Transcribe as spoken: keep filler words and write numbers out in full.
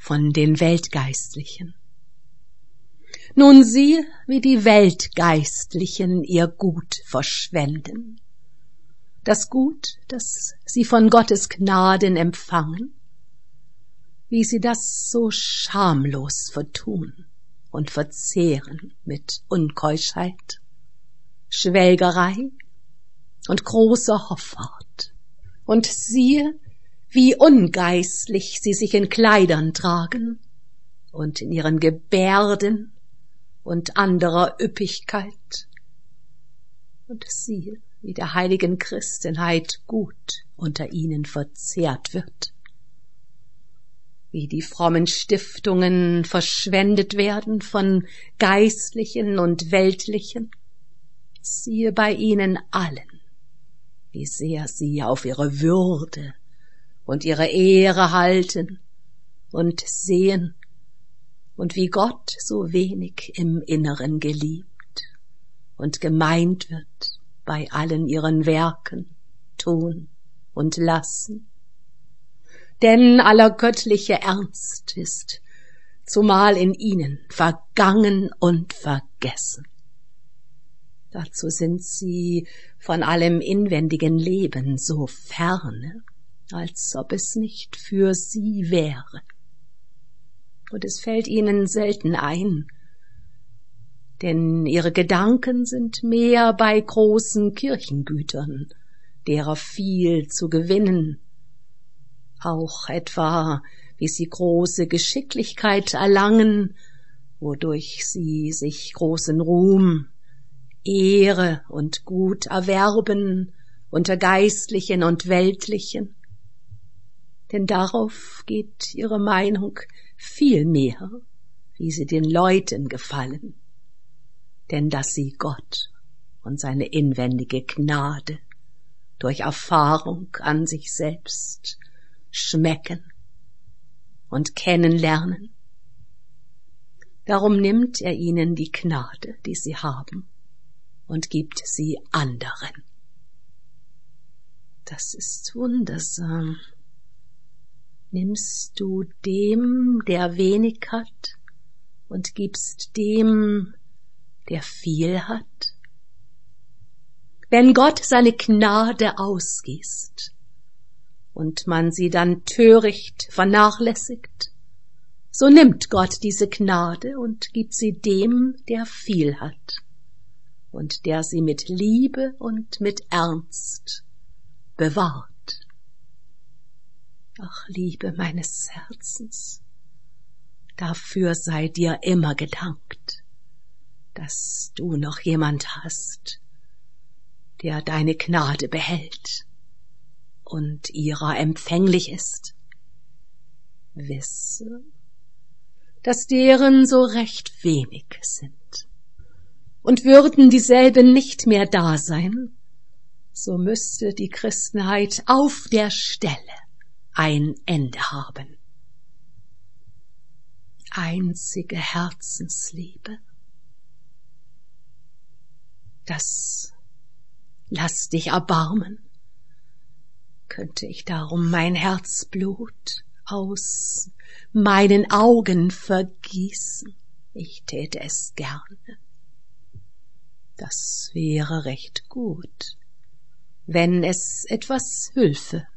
von den Weltgeistlichen. Nun sieh, wie die Weltgeistlichen ihr Gut verschwenden. Das Gut, das sie von Gottes Gnaden empfangen, wie sie das so schamlos vertun und verzehren mit Unkeuschheit, Schwelgerei und großer Hoffart. Und siehe, wie ungeistlich sie sich in Kleidern tragen und in ihren Gebärden und anderer Üppigkeit. Und siehe, wie der heiligen Christenheit Gut unter ihnen verzehrt wird, wie die frommen Stiftungen verschwendet werden von Geistlichen und Weltlichen. Siehe bei ihnen allen, wie sehr sie auf ihre Würde und ihre Ehre halten und sehen, und wie Gott so wenig im Inneren geliebt und gemeint wird bei allen ihren Werken, Tun und Lassen. Denn aller göttliche Ernst ist zumal in ihnen vergangen und vergessen. Dazu sind sie von allem inwendigen Leben so ferne, als ob es nicht für sie wäre. Und es fällt ihnen selten ein, denn ihre Gedanken sind mehr bei großen Kirchengütern, derer viel zu gewinnen, auch etwa, wie sie große Geschicklichkeit erlangen, wodurch sie sich großen Ruhm, Ehre und Gut erwerben unter Geistlichen und Weltlichen. Denn darauf geht ihre Meinung viel mehr, wie sie den Leuten gefallen, denn dass sie Gott und seine inwendige Gnade durch Erfahrung an sich selbst schmecken und kennenlernen. Darum nimmt er ihnen die Gnade, die sie haben, und gibt sie anderen. Das ist wundersam. Nimmst du dem, der wenig hat, und gibst dem, der viel hat? Wenn Gott seine Gnade ausgießt und man sie dann töricht vernachlässigt, so nimmt Gott diese Gnade und gibt sie dem, der viel hat und der sie mit Liebe und mit Ernst bewahrt. Ach, Liebe meines Herzens, dafür sei dir immer gedankt, dass du noch jemand hast, der deine Gnade behält und ihrer empfänglich ist. Wisse, dass deren so recht wenig sind. Und würden dieselben nicht mehr da sein, so müsste die Christenheit auf der Stelle ein Ende haben. Einzige Herzensliebe, das lass dich erbarmen, könnte ich darum mein Herzblut aus meinen Augen vergießen, ich täte es gerne. Das wäre recht gut, wenn es etwas hülfe